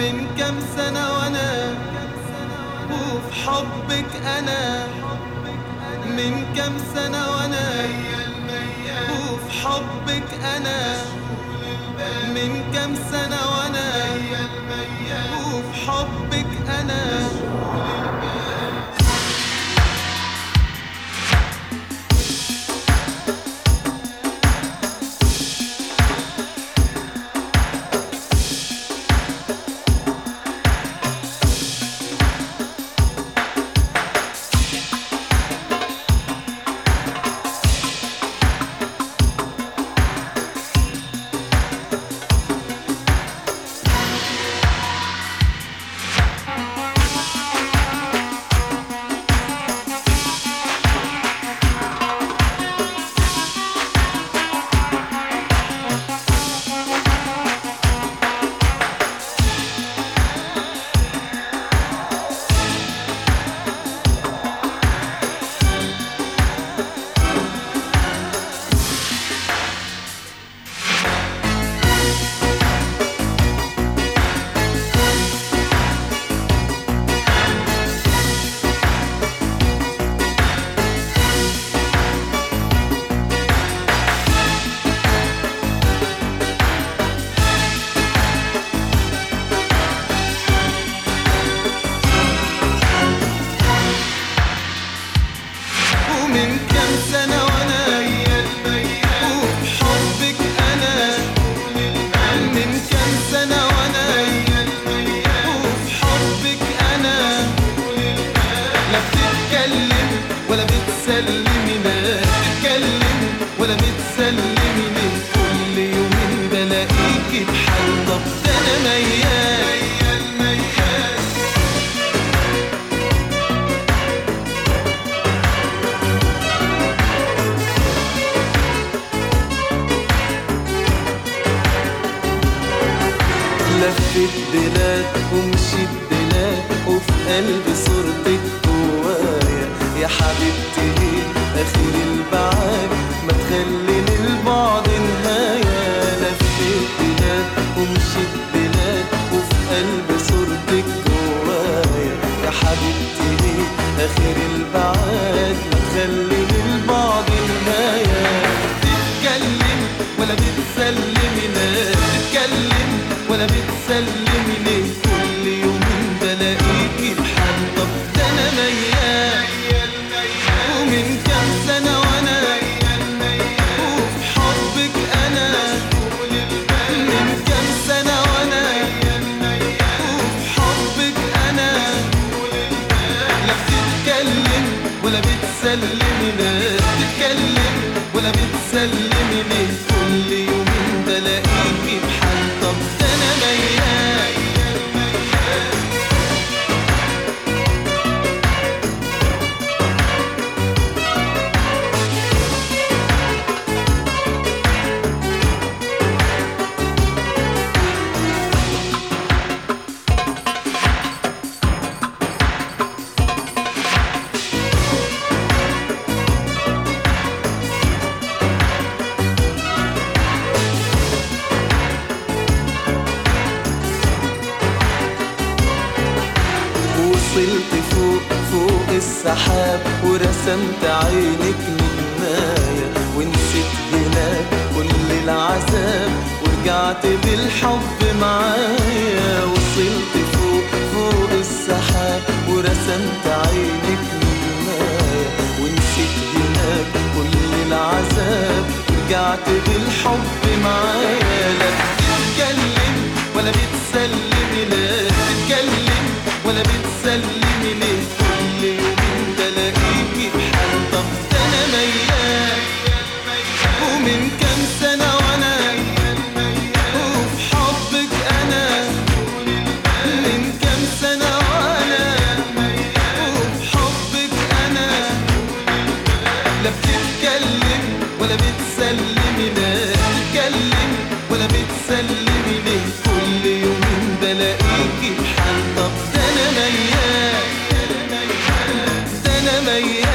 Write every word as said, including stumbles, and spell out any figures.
من كام سنة وانا وفي حبك انا، من كام سنة وانا وفي حبك انا، من كام سنة وانا وفي حبك انا. من كام سنة وانا وفي حبك انا، من كام سنة وانا وفي حبك انا. لا بتتكلم ولا بتسلمي، لا بتتكلم ولا بتسلمي، من كل يومين بلاقيكي بحال. طب ده انا ميال لفت بلاد ومشيت بلاد، وفي قلبي صورتك جوايا. يا حبيبتي ليه اخر البعاد ما تخلي للبعد نهاية. لفت بلاد ومشيت بلاد، وفي قلبي صورتك جوايا. يا حبيبتي ليه اخر البعاد ما تخلي للبعد نهاية. تتكلم ولا بتسلمي، لا تتكلم ولا بتسلمي، ليه كل يومين بلاقيكي بحال. طب ده انا ميال ومن كام سنة وانا وفي حبك انا، من كام سنة وانا وفي حبك انا. لا بتتكلم ولا بتسلمي، لا بتتكلم ولا بتسلمي، ليه كل يومين بلاقيكي بحال. طب ده انا ميال وصلت فوق فوق السحاب، ورسمت عينك نجماية، ونسيت هناك كل العذاب، ورجعت بالحب معايا. وصلت فوق فوق السحاب، ورسمت عينك نجماية، ونسيت هناك كل العذاب، ورجعت بالحب معايا. لا بتتكلم ولا بتسلمي، لا بتتكلم ولا بتسلمي، ليه كل يومين بلاقيكي بحال. طب ده انا ميال ومن كام سنة وانا وفي حبك انا، من كام سنة وانا وفي حبك انا. لا بتتكلم ولا بتسلمي، لا بتتكلم ولا بتسلمي، ليه كل يومين بلاقيكي بحال. طب ده انا ميال ده انا ميال